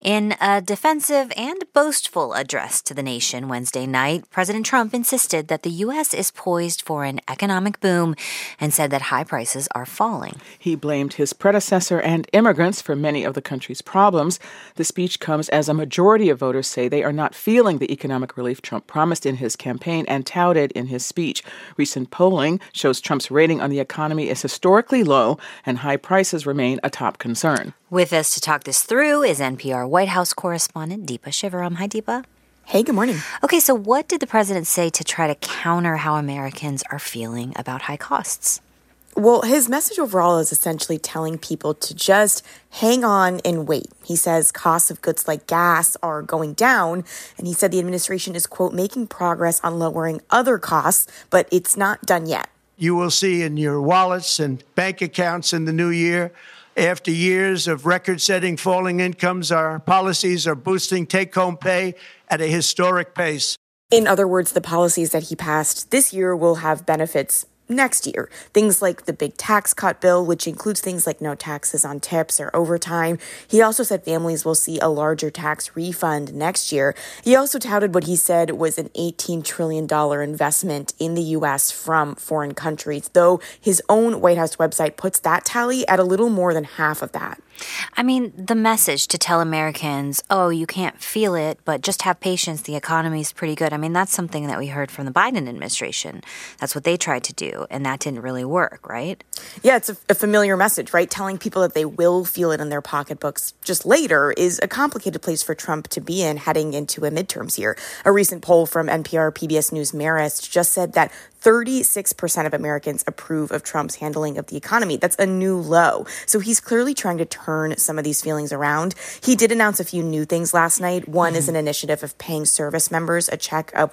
In a defensive and boastful address to the nation Wednesday night, President Trump insisted that the U.S. is poised for an economic boom and said that high prices are falling. He blamed his predecessor and immigrants for many of the country's problems. The speech comes as a majority of voters say they are not feeling the economic relief Trump promised in his campaign and touted in his speech. Recent polling shows Trump's rating on the economy is historically low, and high prices remain a top concern. With us to talk this through is NPR White House correspondent Deepa Shivaram. Hi, Deepa. Hey, good morning. Okay, so what did the president say to try to counter how Americans are feeling about high costs? Well, his message overall is essentially telling people to just hang on and wait. He says costs of goods like gas are going down, and he said the administration is, quote, making progress on lowering other costs, but it's not done yet. You will see in your wallets and bank accounts in the new year, after years of record-setting falling incomes, our policies are boosting take-home pay at a historic pace. In other words, the policies that he passed this year will have benefits next year. Things like the big tax cut bill, which includes things like no taxes on tips or overtime. He also said families will see a larger tax refund next year. He also touted what he said was an $18 trillion investment in the U.S. from foreign countries, though his own White House website puts that tally at a little more than half of that. I mean, the message to tell Americans, oh, you can't feel it, but just have patience, the economy's pretty good. I mean, that's something that we heard from the Biden administration. That's what they tried to do, and that didn't really work, right? Yeah, it's a familiar message, right? Telling people that they will feel it in their pocketbooks just later is a complicated place for Trump to be in heading into a midterms year. A recent poll from NPR PBS News Marist just said that 36% of Americans approve of Trump's handling of the economy. That's a new low. So he's clearly trying to turn some of these feelings around. He did announce a few new things last night. One is an initiative of paying service members a check of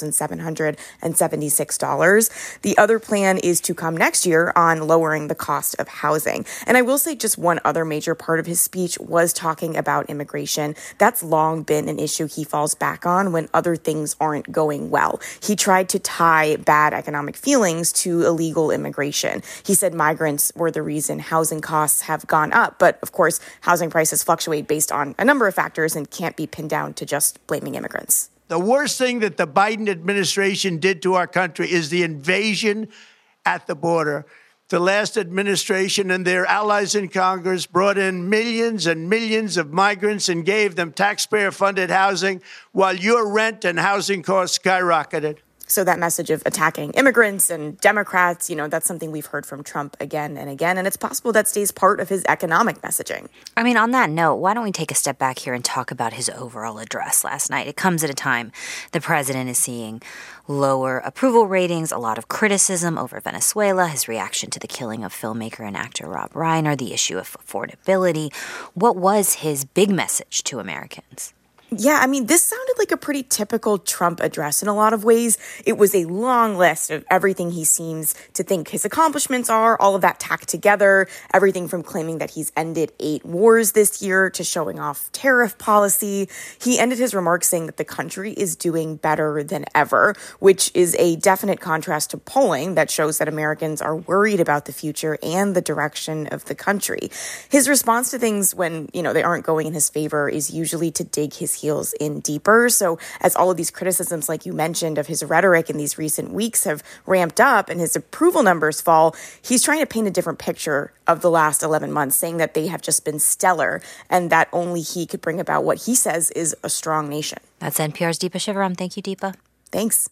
$1,776. The other plan is to come next year on lowering the cost of housing. And I will say just one other major part of his speech was talking about immigration. That's long been an issue he falls back on when other things aren't going well. He tried to tie bad economic feelings to illegal immigration. He said migrants were the reason housing costs have gone up. But of course, housing prices fluctuate based on a number of factors and can't be pinned down to just blaming immigrants. The worst thing that the Biden administration did to our country is the invasion at the border. The last administration and their allies in Congress brought in millions and millions of migrants and gave them taxpayer-funded housing while your rent and housing costs skyrocketed. So that message of attacking immigrants and Democrats, that's something we've heard from Trump again and again, and it's possible that stays part of his economic messaging. I mean, on that note, why don't we take a step back here and talk about his overall address last night? It comes at a time the president is seeing lower approval ratings, a lot of criticism over Venezuela, his reaction to the killing of filmmaker and actor Rob Reiner, the issue of affordability. What was his big message to Americans? Yeah, I mean, this sounded like a pretty typical Trump address in a lot of ways. It was a long list of everything he seems to think his accomplishments are, all of that tacked together, everything from claiming that he's ended 8 wars this year to showing off tariff policy. He ended his remarks saying that the country is doing better than ever, which is a definite contrast to polling that shows that Americans are worried about the future and the direction of the country. His response to things when, they aren't going in his favor is usually to dig his heels in deeper. So as all of these criticisms, like you mentioned, of his rhetoric in these recent weeks have ramped up and his approval numbers fall, he's trying to paint a different picture of the last 11 months, saying that they have just been stellar and that only he could bring about what he says is a strong nation. That's NPR's Deepa Shivaram. Thank you, Deepa. Thanks.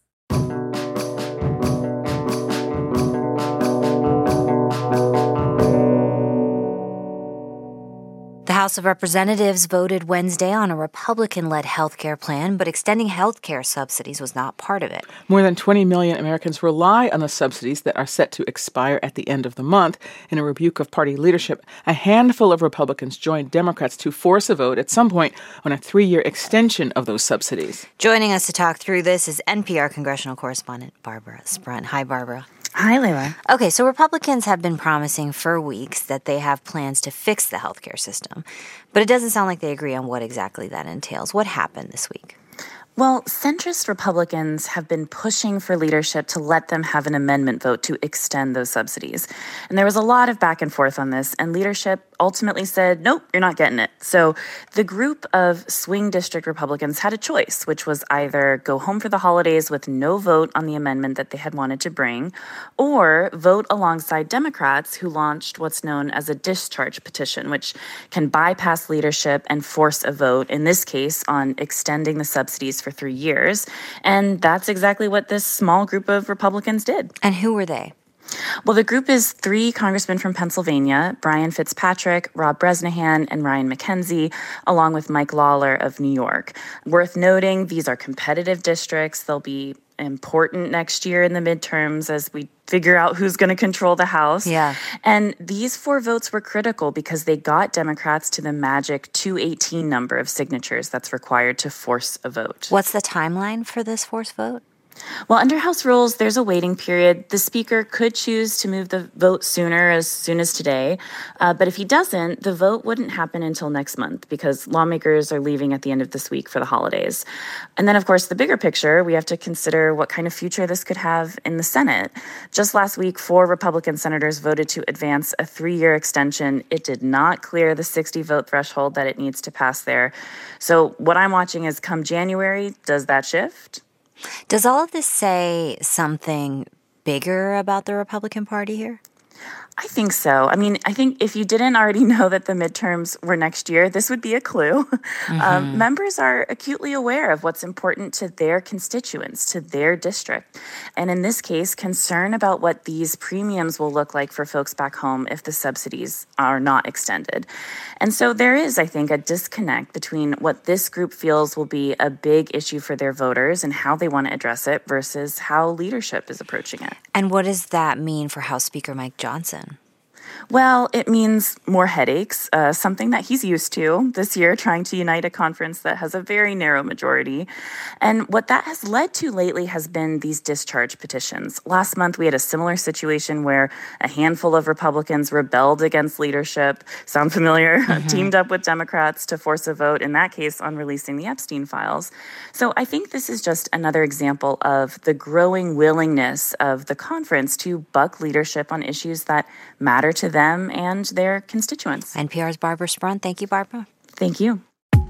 The House of Representatives voted Wednesday on a Republican-led health care plan, but extending health care subsidies was not part of it. More than 20 million Americans rely on the subsidies that are set to expire at the end of the month. In a rebuke of party leadership, a handful of Republicans joined Democrats to force a vote at some point on a 3-year extension of those subsidies. Joining us to talk through this is NPR congressional correspondent Barbara Sprunt. Hi, Barbara. Hi, Leila. Okay, so Republicans have been promising for weeks that they have plans to fix the healthcare system, but it doesn't sound like they agree on what exactly that entails. What happened this week? Well, centrist Republicans have been pushing for leadership to let them have an amendment vote to extend those subsidies. And there was a lot of back and forth on this, and leadership ultimately said, nope, you're not getting it. So the group of swing district Republicans had a choice, which was either go home for the holidays with no vote on the amendment that they had wanted to bring, or vote alongside Democrats who launched what's known as a discharge petition, which can bypass leadership and force a vote, in this case, on extending the subsidies for 3 years. And that's exactly what this small group of Republicans did. And who were they? Well, the group is 3 congressmen from Pennsylvania, Brian Fitzpatrick, Rob Bresnahan, and Ryan McKenzie, along with Mike Lawler of New York. Worth noting, these are competitive districts. They'll be important next year in the midterms as we figure out who's going to control the House. Yeah. And these 4 votes were critical because they got Democrats to the magic 218 number of signatures that's required to force a vote. What's the timeline for this forced vote? Well, under House rules, there's a waiting period. The Speaker could choose to move the vote sooner, as soon as today. But if he doesn't, the vote wouldn't happen until next month because lawmakers are leaving at the end of this week for the holidays. And then, of course, the bigger picture, we have to consider what kind of future this could have in the Senate. Just last week, 4 Republican senators voted to advance a 3-year extension. It did not clear the 60-vote threshold that it needs to pass there. So what I'm watching is come January, does that shift? Does all of this say something bigger about the Republican Party here? I think so. I mean, I think if you didn't already know that the midterms were next year, this would be a clue. Members are acutely aware of what's important to their constituents, to their district. And in this case, concern about what these premiums will look like for folks back home if the subsidies are not extended. And so there is, I think, a disconnect between what this group feels will be a big issue for their voters and how they want to address it versus how leadership is approaching it. And what does that mean for House Speaker Mike Johnson? Well, it means more headaches, something that he's used to this year, trying to unite a conference that has a very narrow majority. And what that has led to lately has been these discharge petitions. Last month, we had a similar situation where a handful of Republicans rebelled against leadership, sound familiar, teamed up with Democrats to force a vote, in that case, on releasing the Epstein files. So I think this is just another example of the growing willingness of the conference to buck leadership on issues that matter to them and their constituents. NPR's Barbara Sprunt. Thank you, Barbara. Thank you.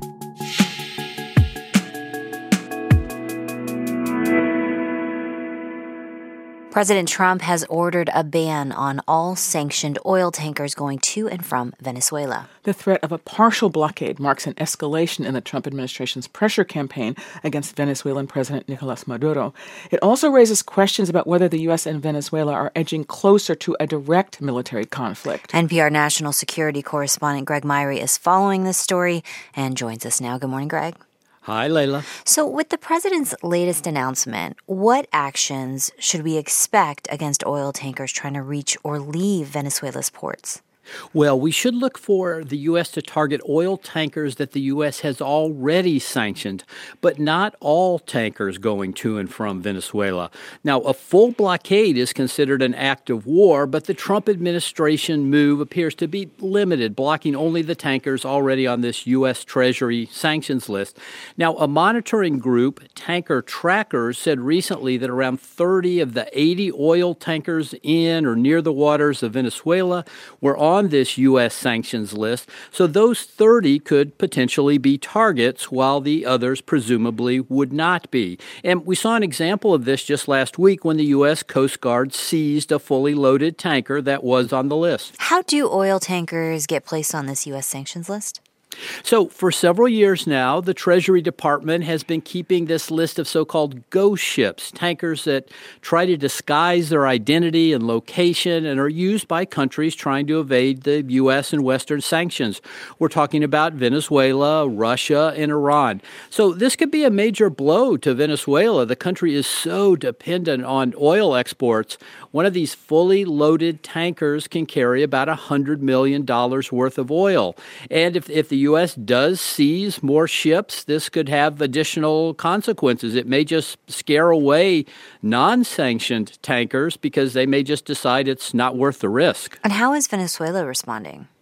President Trump has ordered a ban on all sanctioned oil tankers going to and from Venezuela. The threat of a partial blockade marks an escalation in the Trump administration's pressure campaign against Venezuelan President Nicolas Maduro. It also raises questions about whether the U.S. and Venezuela are edging closer to a direct military conflict. NPR national security correspondent Greg Myrie is following this story and joins us now. Good morning, Greg. Hi, Layla. So with the president's latest announcement, what actions should we expect against oil tankers trying to reach or leave Venezuela's ports? Well, we should look for the U.S. to target oil tankers that the U.S. has already sanctioned, but not all tankers going to and from Venezuela. Now, a full blockade is considered an act of war, but the Trump administration move appears to be limited, blocking only the tankers already on this U.S. Treasury sanctions list. Now, a monitoring group, Tanker Trackers, said recently that around 30 of the 80 oil tankers in or near the waters of Venezuela were on this U.S. sanctions list, so those 30 could potentially be targets while the others presumably would not be. And we saw an example of this just last week when the U.S. Coast Guard seized a fully loaded tanker that was on the list. How do oil tankers get placed on this U.S. sanctions list? So for several years now, the Treasury Department has been keeping this list of so-called ghost ships, tankers that try to disguise their identity and location and are used by countries trying to evade the U.S. and Western sanctions. We're talking about Venezuela, Russia, and Iran. So this could be a major blow to Venezuela. The country is so dependent on oil exports. One of these fully loaded tankers can carry about $100 million worth of oil. And if the U.S. does seize more ships, this could have additional consequences. It may just scare away non-sanctioned tankers because they may just decide it's not worth the risk. And how is Venezuela responding?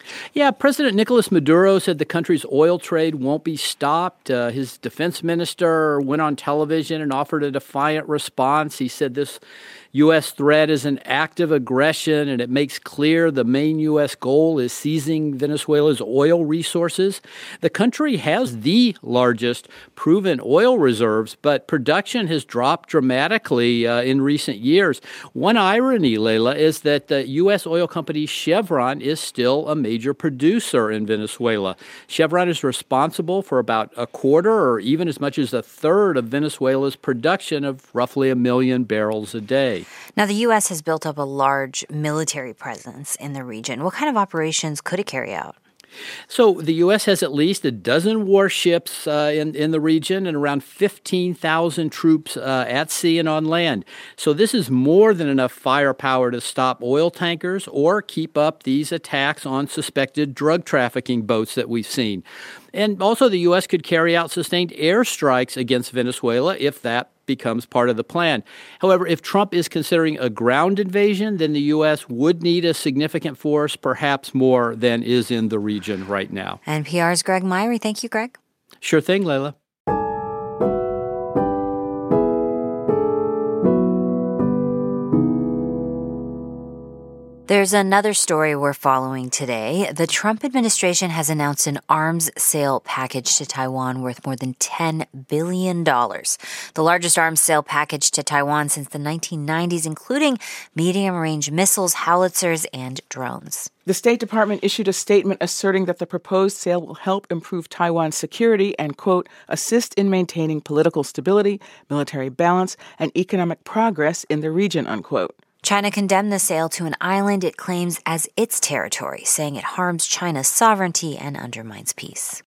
Yeah, President Nicolas Maduro said the country's oil trade won't be stopped. His defense minister went on television and offered a defiant response. He said this U.S. threat is an act of aggression, and it makes clear the main U.S. goal is seizing Venezuela's oil resources. The country has the largest proven oil reserves, but production has dropped dramatically in recent years. One irony, Leila, is that the U.S. oil company Chevron is still a major producer in Venezuela. Chevron is responsible for about a quarter or even as much as a third of Venezuela's production of roughly 1 million barrels a day. Now, the U.S. has built up a large military presence in the region. What kind of operations could it carry out? So the U.S. has at least a dozen warships in the region and around 15,000 troops at sea and on land. So this is more than enough firepower to stop oil tankers or keep up these attacks on suspected drug trafficking boats that we've seen. And also the U.S. could carry out sustained airstrikes against Venezuela if that becomes part of the plan. However, if Trump is considering a ground invasion, then the U.S. would need a significant force, perhaps more than is in the region right now. NPR's Greg Myrie. Thank you, Greg. Sure thing, Leila. There's another story we're following today. The Trump administration has announced an arms sale package to Taiwan worth more than $10 billion. The largest arms sale package to Taiwan since the 1990s, including medium-range missiles, howitzers, and drones. The State Department issued a statement asserting that the proposed sale will help improve Taiwan's security and, quote, assist in maintaining political stability, military balance, and economic progress in the region, unquote. China condemned the sale to an island it claims as its territory, saying it harms China's sovereignty and undermines peace.